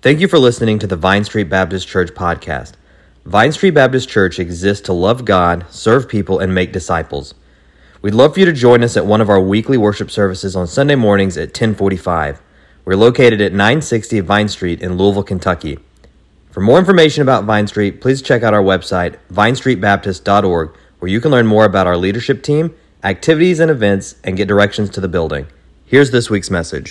Thank you for listening to the Vine Street Baptist Church podcast. Vine Street Baptist Church exists to love God, serve people, and make disciples. We'd love for you to join us at one of our weekly worship services on Sunday mornings at 10:45. We're located at 960 Vine Street in Louisville, Kentucky. For more information about Vine Street, please check out our website, vinestreetbaptist.org, where you can learn more about our leadership team, activities and events, and get directions to the building. Here's this week's message.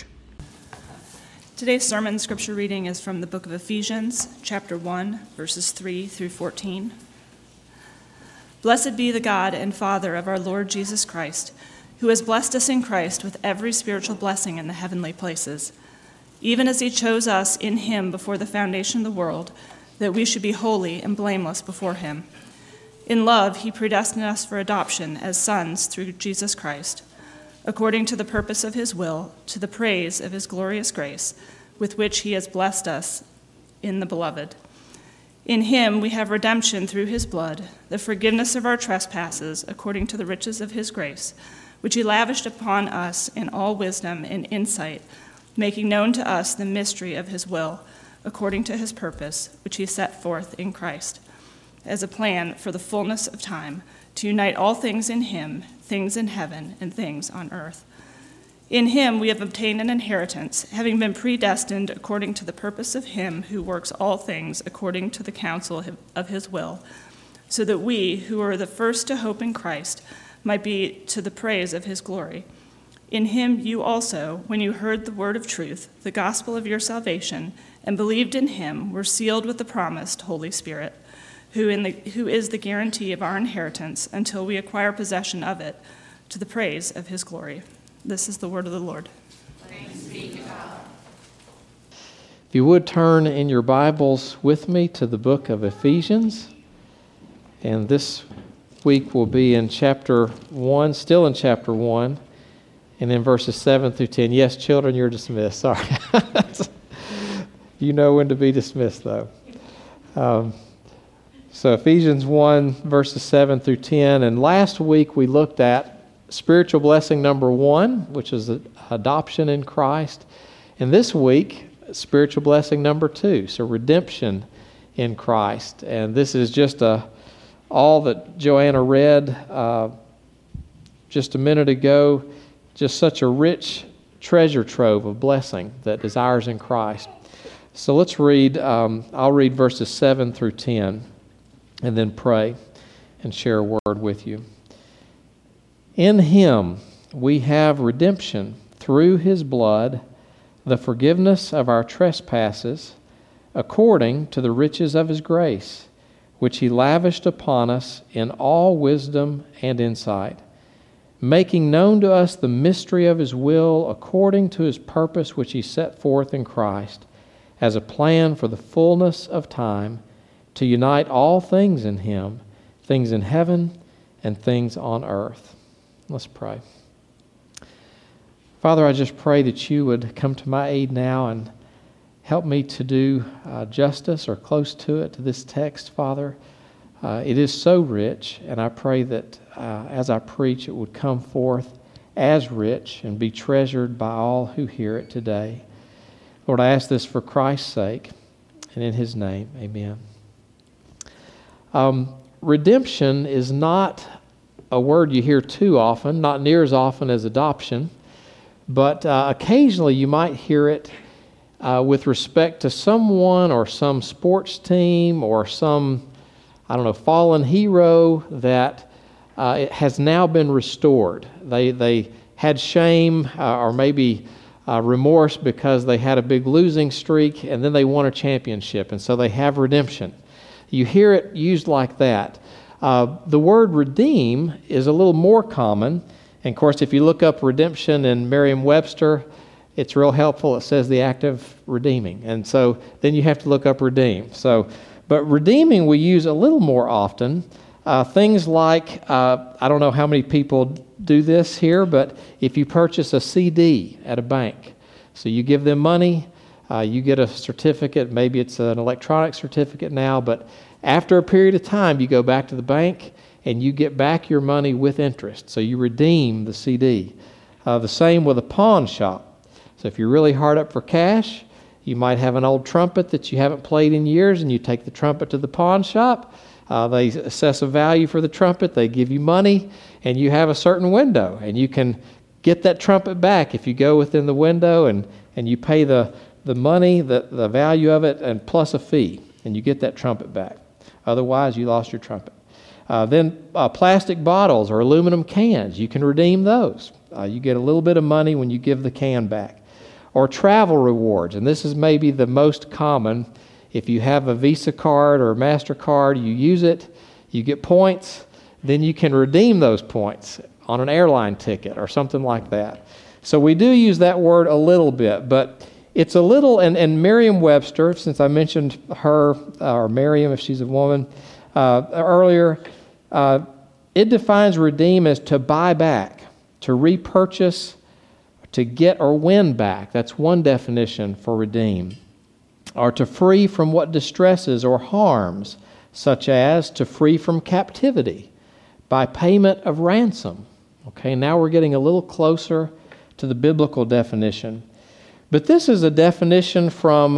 Today's sermon scripture reading is from the book of Ephesians, chapter 1, verses 3 through 14. Blessed be the God and Father of our Lord Jesus Christ, who has blessed us in Christ with every spiritual blessing in the heavenly places, even as he chose us in him before the foundation of the world, that we should be holy and blameless before him. In love, he predestined us for adoption as sons through Jesus Christ, according to the purpose of his will, to the praise of his glorious grace, with which he has blessed us in the Beloved. In him we have redemption through his blood, the forgiveness of our trespasses, according to the riches of his grace, which he lavished upon us in all wisdom and insight, making known to us the mystery of his will, according to his purpose, which he set forth in Christ, as a plan for the fullness of time, to unite all things in him, things in heaven and things on earth. In him we have obtained an inheritance, having been predestined according to the purpose of him who works all things according to the counsel of his will, so that we, who are the first to hope in Christ, might be to the praise of his glory. In him you also, when you heard the word of truth, the gospel of your salvation, and believed in him, were sealed with the promised Holy Spirit, who is the guarantee of our inheritance until we acquire possession of it, to the praise of his glory. This is the word of the Lord. Thanks be to God. If you would turn in your Bibles with me to the book of Ephesians, and this week will be in chapter 1, still in chapter 1, and in verses 7 through 10. Yes, children, you're dismissed. Sorry. You know when to be dismissed, though. So Ephesians 1, verses 7 through 10. And last week we looked at spiritual blessing number 1, which is adoption in Christ. And this week, spiritual blessing number 2, so redemption in Christ. And this is just all that Joanna read just a minute ago, just such a rich treasure trove of blessing that is ours in Christ. So let's read, I'll read verses 7 through 10. And then pray and share a word with you. In him we have redemption through his blood, the forgiveness of our trespasses, according to the riches of his grace, which he lavished upon us in all wisdom and insight, making known to us the mystery of his will, according to his purpose which he set forth in Christ, as a plan for the fullness of time, to unite all things in him, things in heaven and things on earth. Let's pray. Father, I just pray that you would come to my aid now and help me to do justice or close to it to this text, Father. It is so rich, and I pray that as I preach, it would come forth as rich and be treasured by all who hear it today. Lord, I ask this for Christ's sake, and in his name, amen. Redemption is not a word you hear too often, not near as often as adoption, but occasionally you might hear it with respect to someone or some sports team or some, fallen hero that it has now been restored. They had shame or maybe remorse because they had a big losing streak and then they won a championship, and so they have redemption. You hear it used like that. The word redeem is a little more common. And of course, if you look up redemption in Merriam-Webster, it's real helpful. It says the act of redeeming. And so then you have to look up redeem. But redeeming we use a little more often. Things like, I don't know how many people do this here, but if you purchase a CD at a bank, so you give them money, you get a certificate, maybe it's an electronic certificate now, but after a period of time, you go back to the bank and you get back your money with interest. So you redeem the CD. The same with a pawn shop. So if you're really hard up for cash, You might have an old trumpet that you haven't played in years, and you take the trumpet to the pawn shop. They assess a value for the trumpet. They give you money, and you have a certain window, and you can get that trumpet back if you go within the window and you pay the money, the value of it, and plus a fee, and you get that trumpet back. Otherwise, you lost your trumpet. Then plastic bottles or aluminum cans, you can redeem those. You get a little bit of money when you give the can back. Or travel rewards, and this is maybe the most common. If you have a Visa card or a MasterCard, you use it, you get points, then you can redeem those points on an airline ticket or something like that. So we do use that word a little bit, but it's a little, and Merriam-Webster, since I mentioned her, or Merriam if she's a woman, earlier, it defines redeem as to buy back, to repurchase, to get or win back. That's one definition for redeem. Or to free from what distresses or harms, such as to free from captivity by payment of ransom. Okay, now we're getting a little closer to the biblical definition. But this is a definition from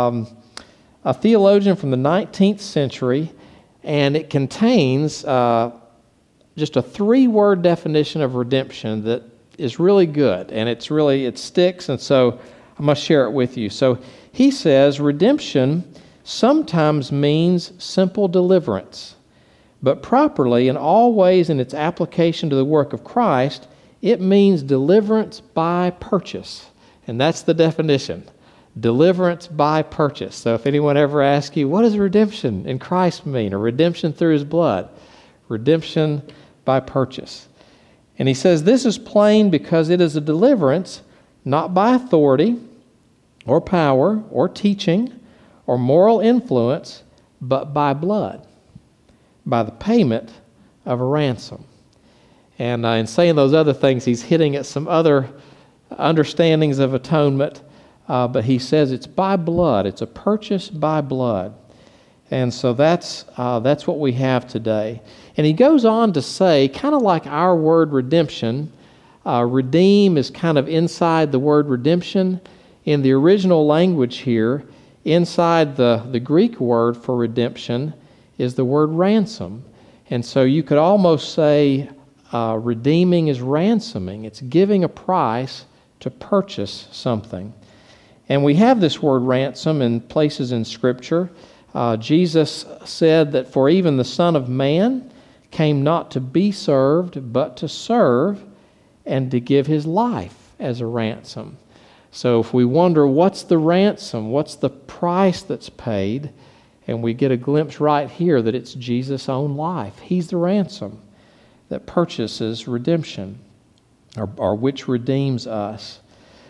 a theologian from the 19th century, and it contains just a 3-word definition of redemption that is really good, and it sticks, and so I must share it with you. So he says, redemption sometimes means simple deliverance, but properly and always in its application to the work of Christ, it means deliverance by purchase. And that's the definition, deliverance by purchase. So if anyone ever asks you, what does redemption in Christ mean, or redemption through His blood? Redemption by purchase. And he says this is plain because it is a deliverance not by authority or power or teaching or moral influence, but by blood, by the payment of a ransom. And in saying those other things, he's hitting at some other understandings of atonement, but he says it's by blood. It's a purchase by blood. And so that's what we have today. And he goes on to say, kind of like our word redemption, redeem is kind of inside the word redemption. In the original language here, inside the Greek word for redemption is the word ransom. And so you could almost say redeeming is ransoming. It's giving a price to purchase something. And we have this word ransom in places in Scripture. Jesus said that for even the Son of Man came not to be served, but to serve and to give His life as a ransom. So if we wonder what's the ransom, what's the price that's paid, and we get a glimpse right here that it's Jesus' own life. He's the ransom that purchases redemption, or which redeems us.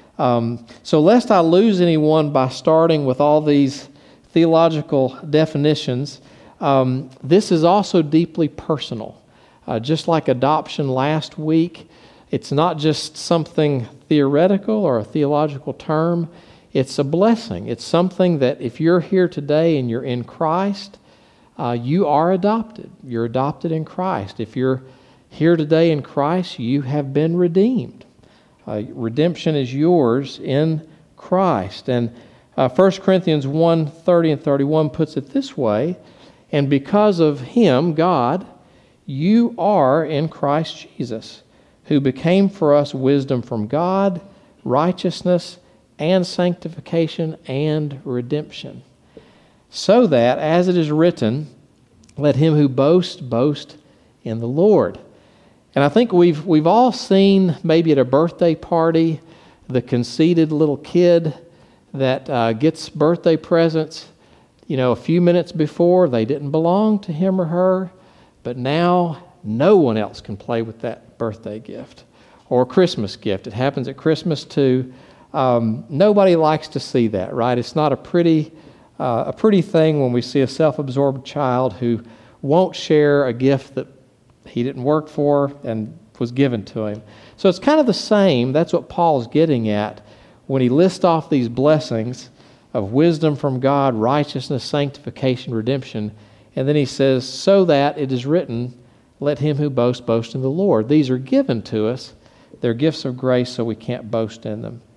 So lest I lose anyone by starting with all these theological definitions, this is also deeply personal. Just like adoption last week, it's not just something theoretical or a theological term. It's a blessing. It's something that if you're here today and you're in Christ, you are adopted. You're adopted in Christ. If you're here today in Christ, you have been redeemed. Redemption is yours in Christ. And 1 Corinthians 1:30 and 31 puts it this way, and because of Him, God, you are in Christ Jesus, who became for us wisdom from God, righteousness and sanctification and redemption. So that, as it is written, let him who boasts, boast in the Lord. And I think we've all seen, maybe at a birthday party, the conceited little kid that gets birthday presents, a few minutes before. They didn't belong to him or her, but now no one else can play with that birthday gift or Christmas gift. It happens at Christmas too. Nobody likes to see that, right? It's not a pretty thing when we see a self-absorbed child who won't share a gift that he didn't work for and was given to him. So it's kind of the same. That's what Paul's getting at when he lists off these blessings of wisdom from God, righteousness, sanctification, redemption. And then he says, so that it is written, let him who boasts, boast in the Lord. These are given to us. They're gifts of grace, so we can't boast in them.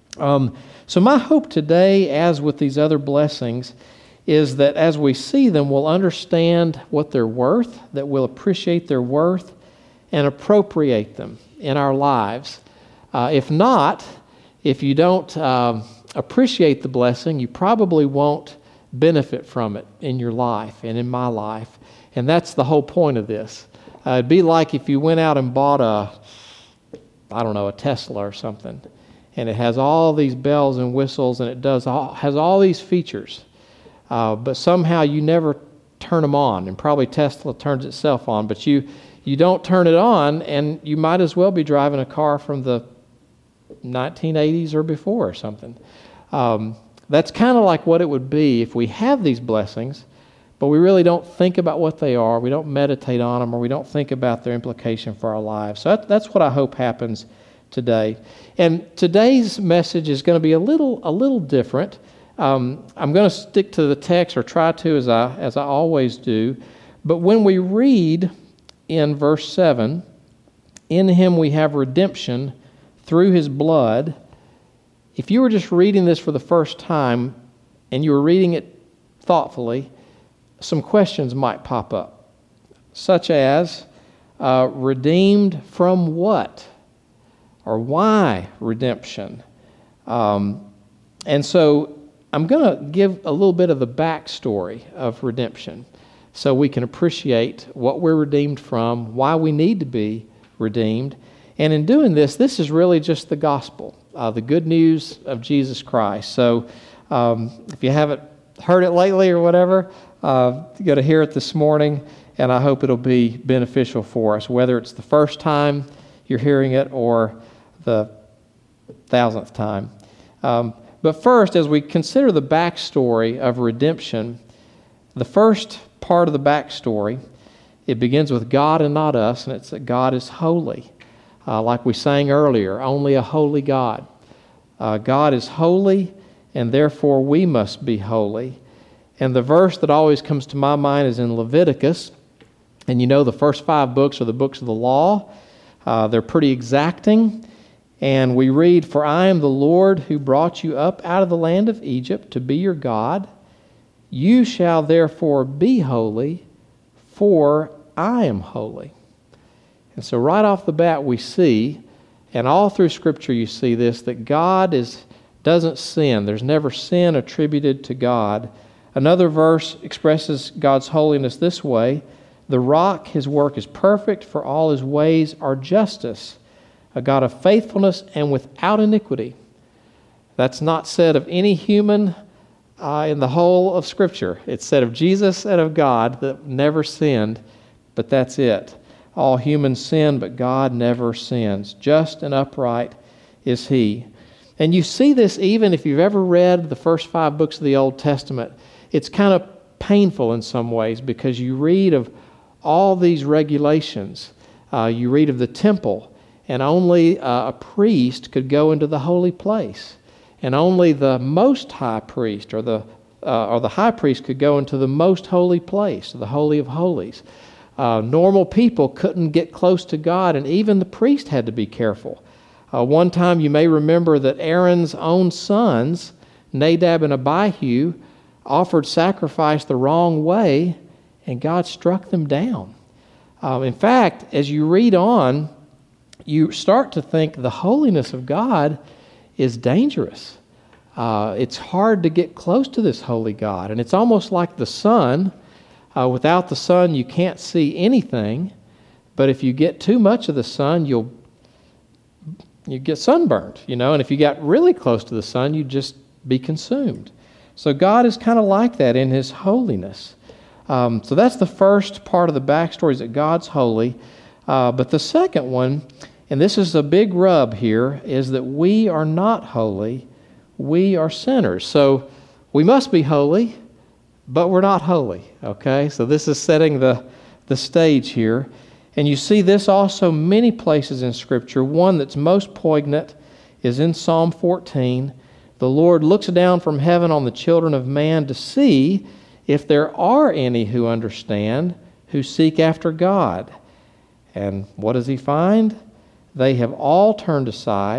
So my hope today, as with these other blessings, is that as we see them, we'll understand what they're worth, that we'll appreciate their worth, and appropriate them in our lives. If not, if you don't appreciate the blessing, you probably won't benefit from it in your life and in my life. And that's the whole point of this. It'd be like if you went out and bought a Tesla or something, and it has all these bells and whistles, and it has all these features, but somehow you never turn them on, and probably Tesla turns itself on, but you don't turn it on, and you might as well be driving a car from the 1980s or before or something. That's kind of like what it would be if we have these blessings, but we really don't think about what they are, we don't meditate on them, or we don't think about their implication for our lives. So that's what I hope happens today. And today's message is going to be a little different. I'm going to stick to the text, or try to, as I always do. But when we read in verse 7, "In him we have redemption through his blood," if you were just reading this for the first time and you were reading it thoughtfully, some questions might pop up, such as, redeemed from what? Or why redemption? And so I'm going to give a little bit of the backstory of redemption so we can appreciate what we're redeemed from, why we need to be redeemed. And in doing this, this is really just the gospel, the good news of Jesus Christ. So if you haven't heard it lately or whatever, you got to hear it this morning, and I hope it'll be beneficial for us, whether it's the first time you're hearing it or the 1,000th time. But first, as we consider the backstory of redemption, the first part of the backstory, it begins with God and not us, and it's that God is holy. Like we sang earlier, only a holy God. God is holy, and therefore we must be holy. And the verse that always comes to my mind is in Leviticus. And you know the first 5 books are the books of the law. They're pretty exacting. And we read, "For I am the Lord who brought you up out of the land of Egypt to be your God. You shall therefore be holy, for I am holy." And so right off the bat we see, and all through Scripture you see this, that God doesn't sin. There's never sin attributed to God. Another verse expresses God's holiness this way: "The rock, his work is perfect, for all his ways are justice, a God of faithfulness and without iniquity." That's not said of any human in the whole of Scripture. It's said of Jesus and of God that never sinned, but that's it. All humans sin, but God never sins. Just and upright is he. And you see this even if you've ever read the first 5 books of the Old Testament. It's kind of painful in some ways because you read of all these regulations. You read of the temple, and only a priest could go into the holy place, and only the most high priest or the high priest could go into the most holy place, the Holy of Holies. Normal people couldn't get close to God, and even the priest had to be careful. One time you may remember that Aaron's own sons, Nadab and Abihu, offered sacrifice the wrong way, and God struck them down. In fact, as you read on, you start to think the holiness of God is dangerous. It's hard to get close to this holy God, and it's almost like the sun. Without the sun, you can't see anything, but if you get too much of the sun, you get sunburned, and if you got really close to the sun, you'd just be consumed. So God is kind of like that in his holiness. So that's the first part of the backstory, is that God's holy. But the second one, and this is a big rub here, is that we are not holy, we are sinners. So we must be holy, but we're not holy, okay? So this is setting the stage here. And you see this also many places in Scripture. One that's most poignant is in Psalm 14. The Lord looks down from heaven on the children of man to see if there are any who understand, who seek after God. And what does he find? They have all turned aside.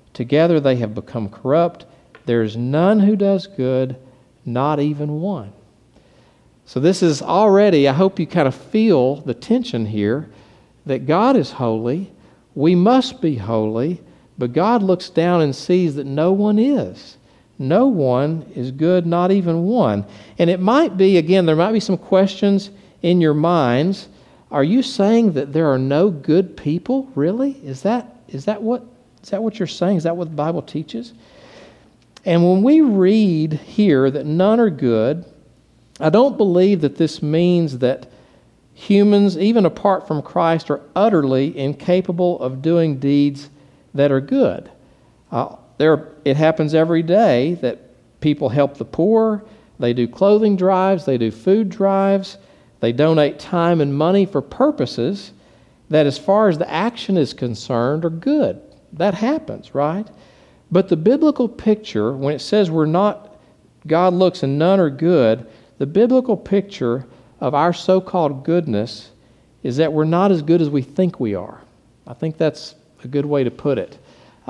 Together they have become corrupt. There is none who does good, not even one. So this is already, I hope you kind of feel the tension here, that God is holy, we must be holy, but God looks down and sees that no one is. No one is good, not even one. And it might be, again, there might be some questions in your minds. Are you saying that there are no good people? Really? Is that what you're saying? Is that what the Bible teaches? And when we read here that none are good, I don't believe that this means that humans, even apart from Christ, are utterly incapable of doing deeds that are good. It happens every day that people help the poor, they do clothing drives, they do food drives, they donate time and money for purposes that, as far as the action is concerned, are good. That happens, right? But the biblical picture, when it says God looks and none are good, the biblical picture of our so-called goodness is that we're not as good as we think we are. I think that's a good way to put it.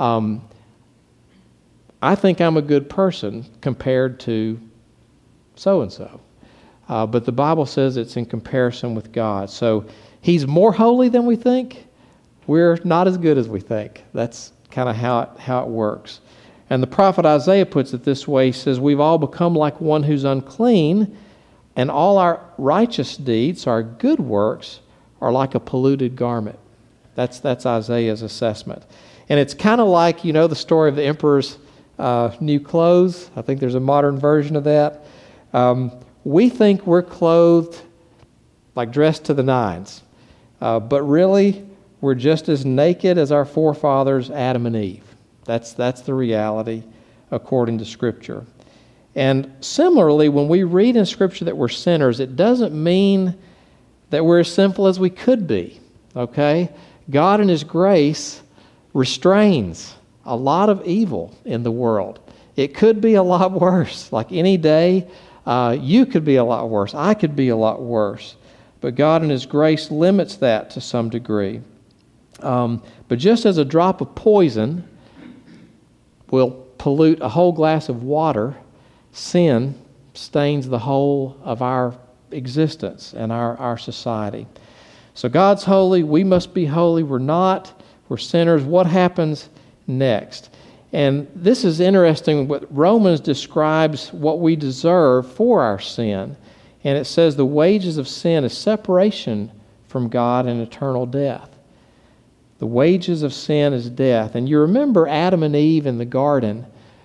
I think I'm a good person compared to so-and-so. But the Bible says it's in comparison with God. So He's more holy than we think. We're not as good as we think. That's kind of how it works. And the prophet Isaiah puts it this way. He says, we've all become like one who's unclean, and all our righteous deeds, our good works, are like a polluted garment. That's Isaiah's assessment. And it's kind of like, the story of the emperor's new clothes. I think there's a modern version of that. We think we're clothed, like dressed to the nines. But really, we're just as naked as our forefathers, Adam and Eve. That's the reality according to Scripture. And similarly, when we read in Scripture that we're sinners, it doesn't mean that we're as sinful as we could be, okay? God in His grace restrains a lot of evil in the world. It could be a lot worse. Like any day, you could be a lot worse. I could be a lot worse. But God in His grace limits that to some degree. But just as a drop of poison will pollute a whole glass of water, sin stains the whole of our existence and our society. So God's holy, we must be holy. We're not. We're sinners. What happens next? And this is interesting. What Romans describes what we deserve for our sin. And it says the wages of sin is separation from God and eternal death. The wages of sin is death. And you remember Adam and Eve in the garden.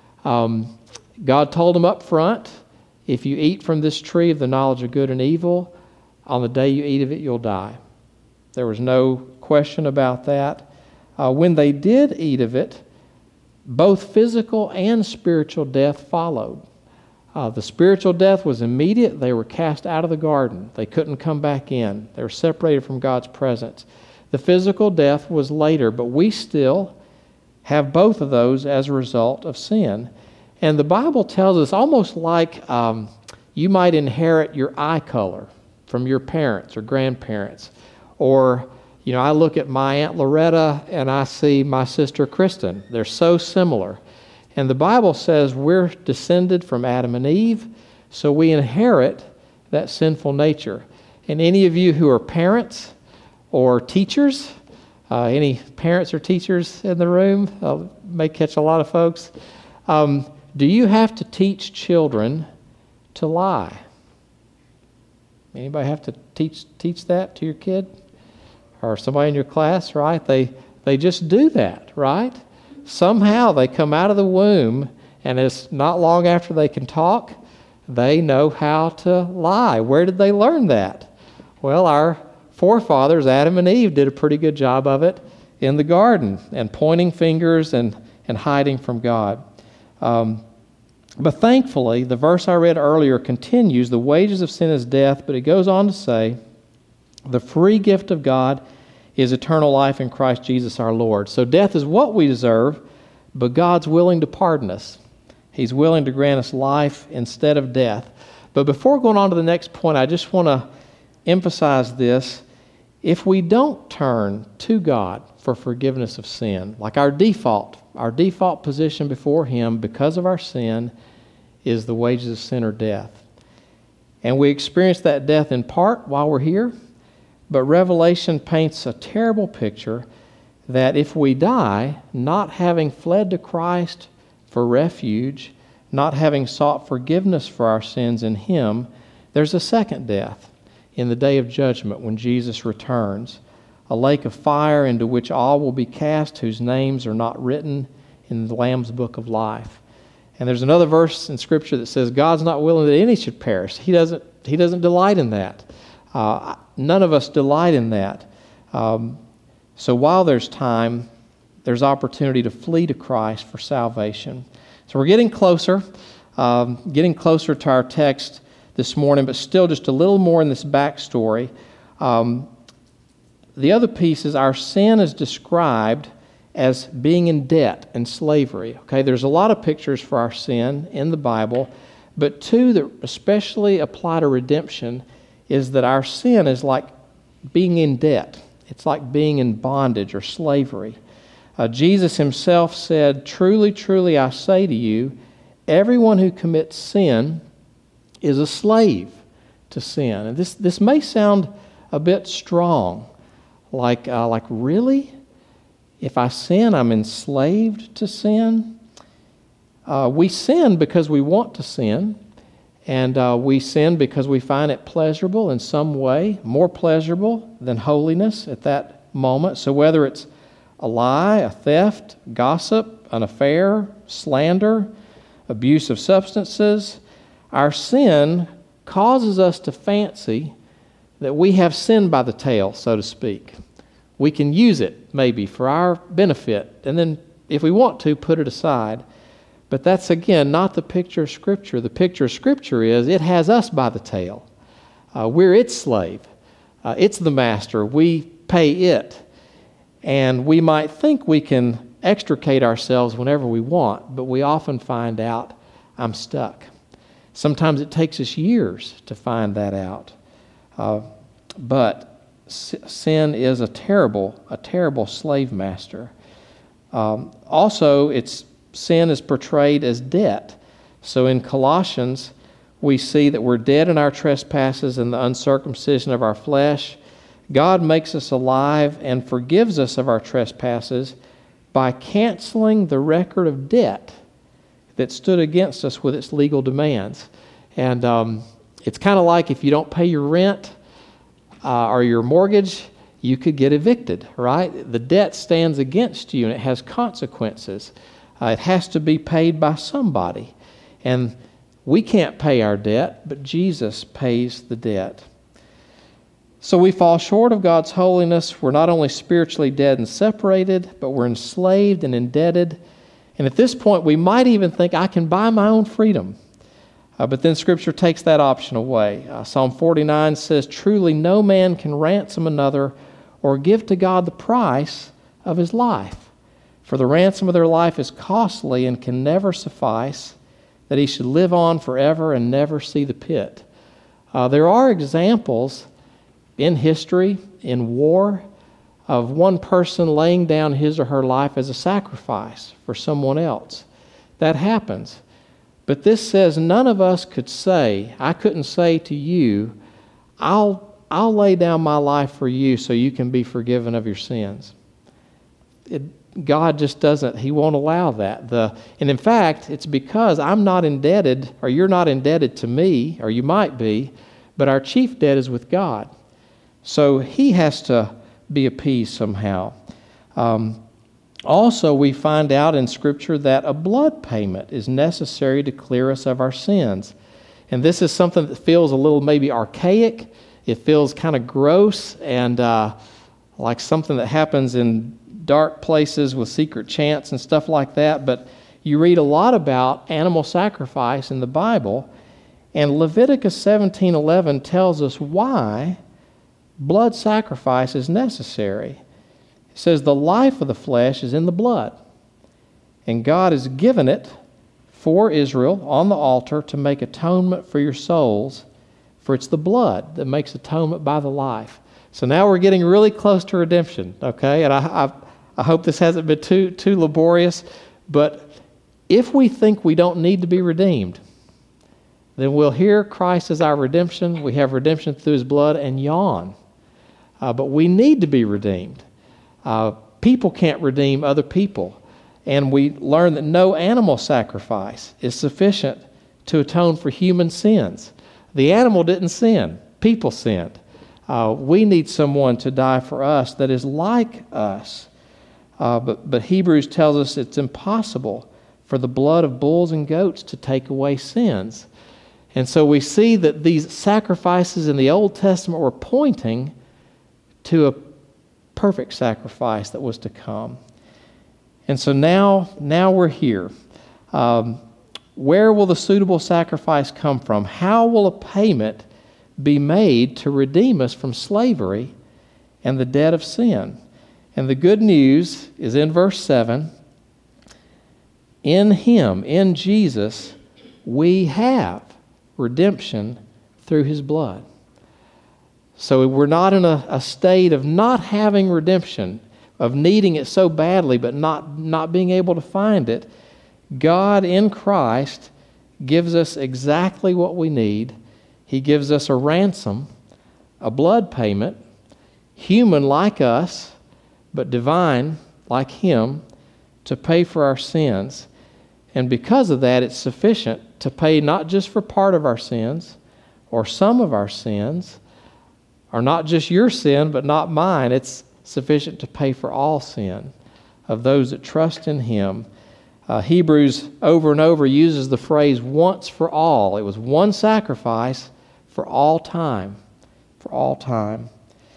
God told them up front, if you eat from this tree of the knowledge of good and evil, on the day you eat of it, you'll die. There was no question about that. When they did eat of it, both physical and spiritual death followed. The spiritual death was immediate. They were cast out of the garden. They couldn't come back in. They were separated from God's presence. The physical death was later, but we still have both of those as a result of sin. And the Bible tells us almost like you might inherit your eye color from your parents or grandparents. Or, I look at my Aunt Loretta and I see my sister Kristen. They're so similar. And the Bible says we're descended from Adam and Eve, so we inherit that sinful nature. And any of you who are parents or teachers, any parents or teachers in the room, may catch a lot of folks, do you have to teach children to lie? Anybody have to teach that to your kid? Or somebody in your class, right? They just do that, right? Somehow they come out of the womb, and it's not long after they can talk, they know how to lie. Where did they learn that? Well, our forefathers, Adam and Eve, did a pretty good job of it in the garden, and pointing fingers and hiding from God. But thankfully, the verse I read earlier continues, the wages of sin is death, but it goes on to say, the free gift of God is eternal life in Christ Jesus our Lord. So death is what we deserve, but God's willing to pardon us. He's willing to grant us life instead of death. But before going on to the next point, I just want to emphasize this. if we don't turn to God for forgiveness of sin, like our default position before Him because of our sin is the wages of sin or death. And we experience that death in part while we're here, but Revelation paints a terrible picture that if we die not having fled to Christ for refuge, not having sought forgiveness for our sins in Him, there's a second death in the day of judgment when Jesus returns, a lake of fire into which all will be cast whose names are not written in the Lamb's book of life. And there's another verse in Scripture that says God's not willing that any should perish. He doesn't delight in that. None of us delight in that. So while there's time, there's opportunity to flee to Christ for salvation. So we're getting closer to our text this morning, but still just a little more in this backstory. The other piece is our sin is described as being in debt and slavery. Okay, there's a lot of pictures for our sin in the Bible, but two that especially apply to redemption is that our sin is like being in debt. It's like being in bondage or slavery. Jesus Himself said, "Truly, truly, I say to you, everyone who commits sin is a slave to sin." And this may sound a bit strong, like really? If I sin, I'm enslaved to sin? We sin because we want to sin, and we sin because we find it pleasurable in some way, more pleasurable than holiness at that moment. So whether it's a lie, a theft, gossip, an affair, slander, abuse of substances, our sin causes us to fancy that we have sin by the tail, so to speak. We can use it, maybe, for our benefit, and then, if we want to, put it aside. But that's, again, not the picture of Scripture. The picture of Scripture is it has us by the tail. We're its slave. It's the master. We pay it. And we might think we can extricate ourselves whenever we want, but we often find out, I'm stuck. Sometimes it takes us years to find that out. But sin is a terrible slave master. Also, sin is portrayed as debt. So in Colossians, we see that we're dead in our trespasses and the uncircumcision of our flesh. God makes us alive and forgives us of our trespasses by canceling the record of debt that stood against us with its legal demands. And it's kind of like if you don't pay your rent or your mortgage, you could get evicted, right? The debt stands against you and it has consequences. It has to be paid by somebody. And we can't pay our debt, but Jesus pays the debt. So we fall short of God's holiness. We're not only spiritually dead and separated, but we're enslaved and indebted. And at this point, we might even think, I can buy my own freedom. But then Scripture takes that option away. Psalm 49 says, "Truly no man can ransom another or give to God the price of his life. For the ransom of their life is costly and can never suffice, that he should live on forever and never see the pit." There are examples in history, in war, of one person laying down his or her life as a sacrifice for someone else. That happens. But this says none of us could say, I couldn't say to you, I'll lay down my life for you so you can be forgiven of your sins. God just doesn't, He won't allow that. And in fact, it's because I'm not indebted, or you're not indebted to me, or you might be, but our chief debt is with God. So He has to be appeased somehow. Also, we find out in Scripture that a blood payment is necessary to clear us of our sins. And this is something that feels a little maybe archaic. It feels kind of gross and like something that happens in dark places with secret chants and stuff like that. But you read a lot about animal sacrifice in the Bible, and Leviticus 17:11 tells us why blood sacrifice is necessary. It says the life of the flesh is in the blood, and God has given it for Israel on the altar to make atonement for your souls, for it's the blood that makes atonement by the life. So now we're getting really close to redemption, okay? And I hope this hasn't been too laborious, but if we think we don't need to be redeemed, then we'll hear Christ as our redemption. We have redemption through his blood and yawn. But we need to be redeemed. People can't redeem other people. And we learn that no animal sacrifice is sufficient to atone for human sins. The animal didn't sin. People sinned. We need someone to die for us that is like us. But Hebrews tells us it's impossible for the blood of bulls and goats to take away sins. And so we see that these sacrifices in the Old Testament were pointing to a perfect sacrifice that was to come. And so now we're here. Where will the suitable sacrifice come from? How will a payment be made to redeem us from slavery and the debt of sin? And the good news is in verse 7. In him, in Jesus, we have redemption through his blood. So we're not in a state of not having redemption, of needing it so badly but not being able to find it. God in Christ gives us exactly what we need. He gives us a ransom, a blood payment, human like us, but divine like him, to pay for our sins. And because of that, it's sufficient to pay not just for part of our sins or some of our sins, or not just your sin, but not mine. It's sufficient to pay for all sin of those that trust in him. Hebrews over and over uses the phrase once for all. It was one sacrifice for all time. For all time.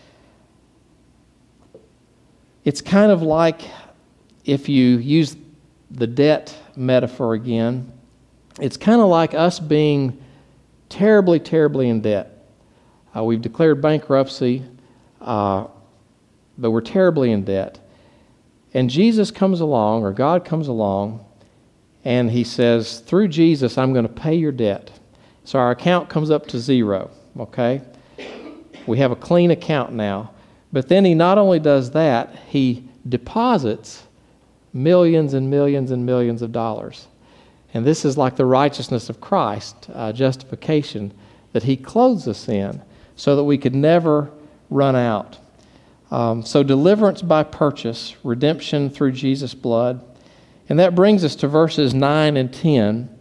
It's kind of like, if you use the debt metaphor again, it's kind of like us being terribly, terribly in debt. We've declared bankruptcy, but we're terribly in debt. And Jesus comes along, or God comes along, and he says, through Jesus, I'm going to pay your debt. So our account comes up to zero, okay? We have a clean account now. But then he not only does that, he deposits millions and millions and millions of dollars. And this is like the righteousness of Christ, justification, that he clothes us in so that we could never run out. So deliverance by purchase, redemption through Jesus' blood. And that brings us to verses 9 and 10.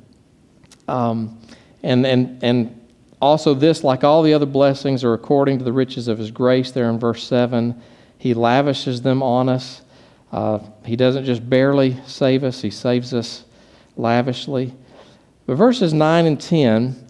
And also this, like all the other blessings, are according to the riches of his grace there in verse 7. He lavishes them on us. He doesn't just barely save us, he saves us lavishly. But verses 9 and 10,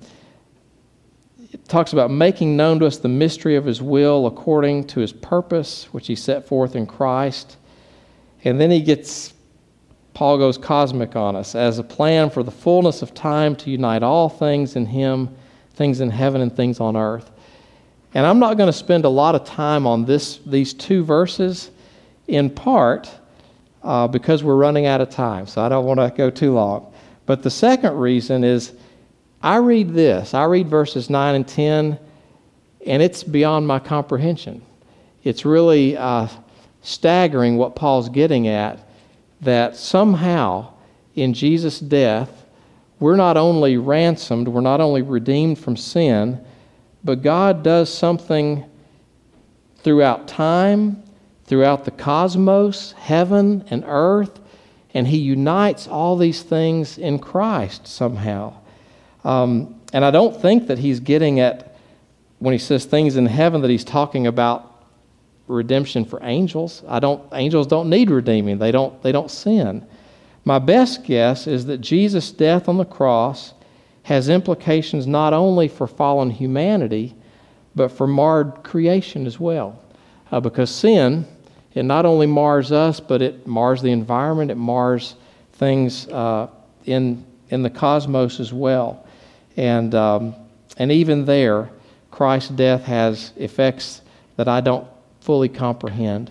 it talks about making known to us the mystery of his will according to his purpose, which he set forth in Christ. And then Paul goes cosmic on us, as a plan for the fullness of time to unite all things in him, things in heaven and things on earth. And I'm not going to spend a lot of time on these two verses, in part because we're running out of time, so I don't want to go too long. But the second reason is, I read verses 9 and 10, and it's beyond my comprehension. It's really staggering what Paul's getting at, that somehow in Jesus' death, we're not only ransomed, we're not only redeemed from sin, but God does something throughout time, throughout the cosmos, heaven and earth, and he unites all these things in Christ somehow. And I don't think that he's getting at, when he says things in heaven, that he's talking about redemption for angels. Angels don't need redeeming. They don't sin. My best guess is that Jesus' death on the cross has implications not only for fallen humanity, but for marred creation as well. Because sin, it not only mars us, but it mars the environment, it mars things in the cosmos as well. And even there, Christ's death has effects that I don't fully comprehend.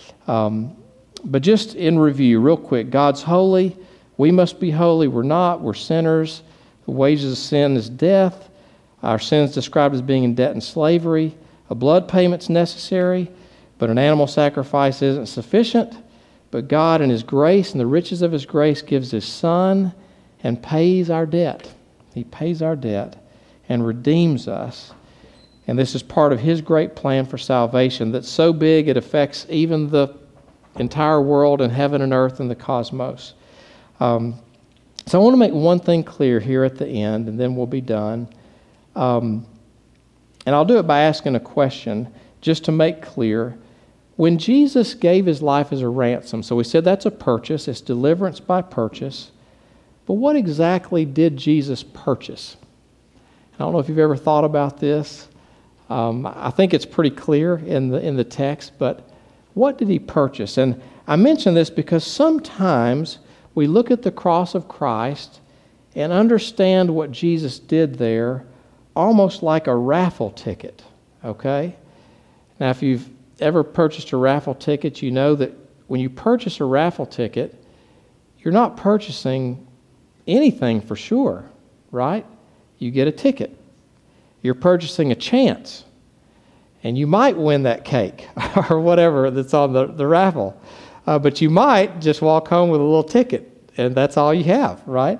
But just in review, real quick, God's holy. We must be holy. We're not. We're sinners. The wages of sin is death. Our sin is described as being in debt and slavery. A blood payment's necessary, but an animal sacrifice isn't sufficient. But God in His grace and the riches of His grace gives His Son and pays our debt. He pays our debt and redeems us. And this is part of His great plan for salvation that's so big it affects even the entire world and heaven and earth and the cosmos. So I want to make one thing clear here at the end, and then we'll be done. And I'll do it by asking a question just to make clear. When Jesus gave His life as a ransom, so we said that's a purchase, it's deliverance by purchase. But what exactly did Jesus purchase? I don't know if you've ever thought about this. I think it's pretty clear in the text, but what did He purchase? And I mention this because sometimes we look at the cross of Christ and understand what Jesus did there almost like a raffle ticket, okay? Now, if you've ever purchased a raffle ticket, you know that when you purchase a raffle ticket, you're not purchasing anything for sure, right? You get a ticket. You're purchasing a chance. And you might win that cake or whatever that's on the raffle. But you might just walk home with a little ticket, and that's all you have, right?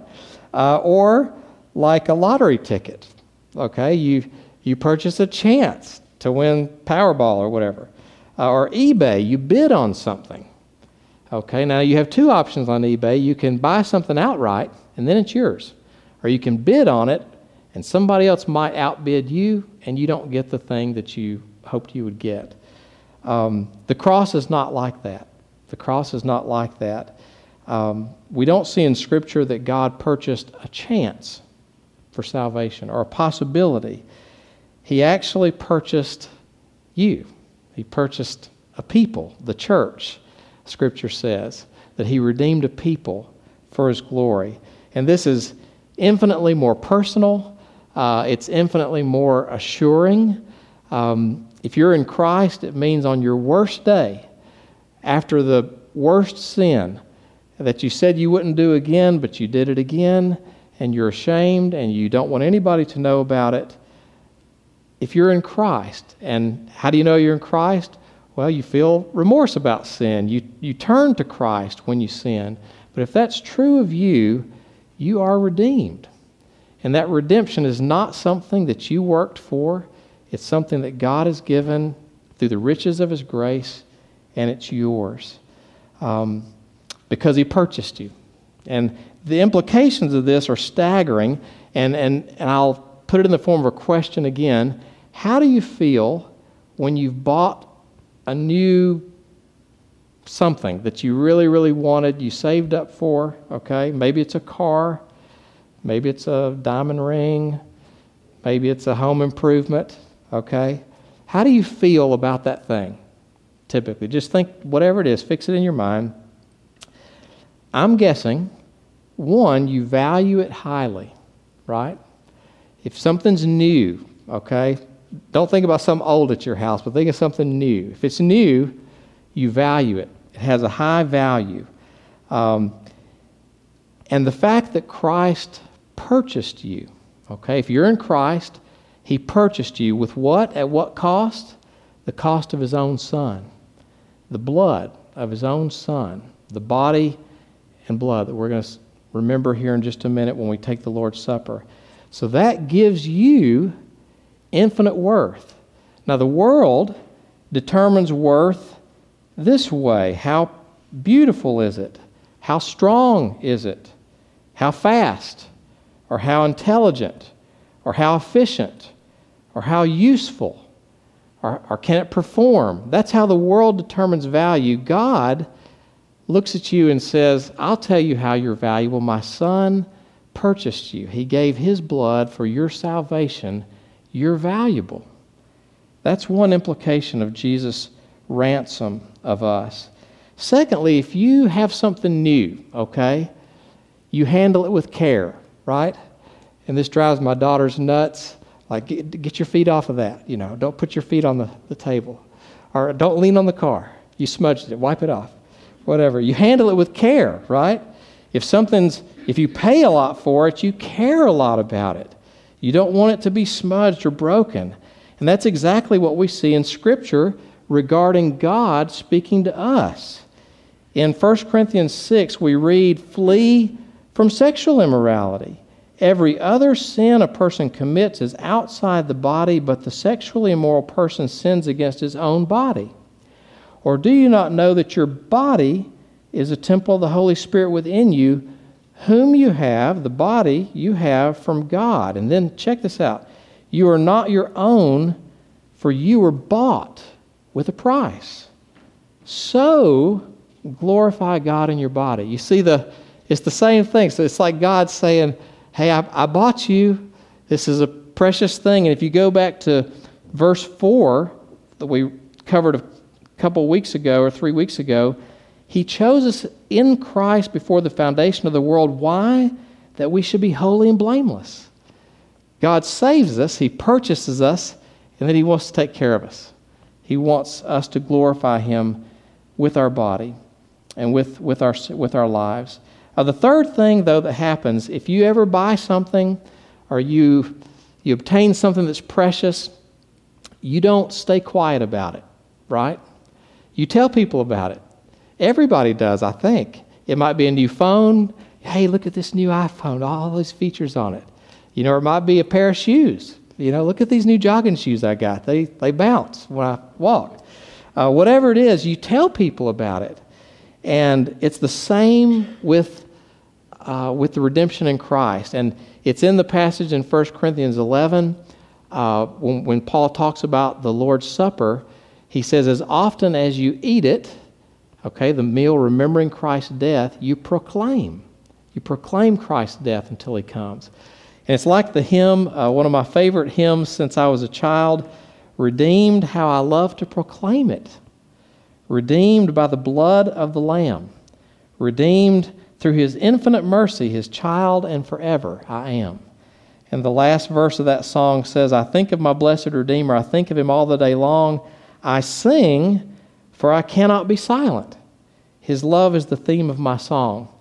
Or like a lottery ticket, okay? You purchase a chance to win Powerball or whatever. Or eBay, you bid on something. Okay, now you have two options on eBay. You can buy something outright, and then it's yours. Or you can bid on it, and somebody else might outbid you, and you don't get the thing that you hoped you would get. The cross is not like that. The cross is not like that. We don't see in Scripture that God purchased a chance for salvation or a possibility. He actually purchased you. He purchased a people, the church. Scripture says that He redeemed a people for His glory. And this is infinitely more personal. It's infinitely more assuring. If you're in Christ, it means on your worst day, after the worst sin that you said you wouldn't do again, but you did it again, and you're ashamed and you don't want anybody to know about it, if you're in Christ, and how do you know you're in Christ? Well, you feel remorse about sin. You turn to Christ when you sin. But if that's true of you, you are redeemed. And that redemption is not something that you worked for. It's something that God has given through the riches of His grace, and it's yours because He purchased you. And the implications of this are staggering, and I'll put it in the form of a question again. How do you feel when you've bought a new something that you really, really wanted, you saved up for, okay? Maybe it's a car, maybe it's a diamond ring, maybe it's a home improvement, okay? How do you feel about that thing, typically? Just think, whatever it is, fix it in your mind. I'm guessing, one, you value it highly, right? If something's new, okay, don't think about something old at your house, but think of something new. If it's new, you value it. It has a high value. And the fact that Christ purchased you, okay, if you're in Christ, He purchased you with what? At what cost? The cost of His own Son. The blood of His own Son. The body and blood that we're going to remember here in just a minute when we take the Lord's Supper. So that gives you infinite worth. Now, the world determines worth this way. How beautiful is it? How strong is it? How fast? Or how intelligent? Or how efficient? Or how useful? Or can it perform? That's how the world determines value. God looks at you and says, I'll tell you how you're valuable. My Son purchased you. He gave His blood for your salvation. You're valuable. That's one implication of Jesus' ransom of us. Secondly, if you have something new, okay, you handle it with care, right? And this drives my daughters nuts. Like, get your feet off of that. You know, don't put your feet on the table. Or don't lean on the car. You smudged it. Wipe it off. Whatever. You handle it with care, right? If you pay a lot for it, you care a lot about it. You don't want it to be smudged or broken. And that's exactly what we see in Scripture regarding God speaking to us. In 1 Corinthians 6, we read, "Flee from sexual immorality. Every other sin a person commits is outside the body, but the sexually immoral person sins against his own body. Or do you not know that your body is a temple of the Holy Spirit within you, whom you have, the body you have from God?" And then check this out. "You are not your own, for you were bought with a price. So glorify God in your body." You see, it's the same thing. So it's like God saying, hey, I bought you. This is a precious thing. And if you go back to verse 4 that we covered a couple weeks ago or 3 weeks ago, He chose us in Christ before the foundation of the world. Why? That we should be holy and blameless. God saves us, He purchases us, and then He wants to take care of us. He wants us to glorify Him with our body and with our lives. The third thing, though, that happens, if you ever buy something or you obtain something that's precious, you don't stay quiet about it, right? You tell people about it. Everybody does, I think. It might be a new phone. Hey, look at this new iPhone, all these features on it. Or it might be a pair of shoes. Look at these new jogging shoes I got. They bounce when I walk. Whatever it is, you tell people about it. And it's the same with the redemption in Christ. And it's in the passage in 1 Corinthians 11 when Paul talks about the Lord's Supper. He says, as often as you eat it, okay, the meal remembering Christ's death, you proclaim Christ's death until He comes. And it's like the hymn, one of my favorite hymns since I was a child, "Redeemed, how I love to proclaim it. Redeemed by the blood of the Lamb. Redeemed through His infinite mercy, His child, and forever I am." And the last verse of that song says, "I think of my blessed Redeemer, I think of Him all the day long. I sing, for I cannot be silent. His love is the theme of my song."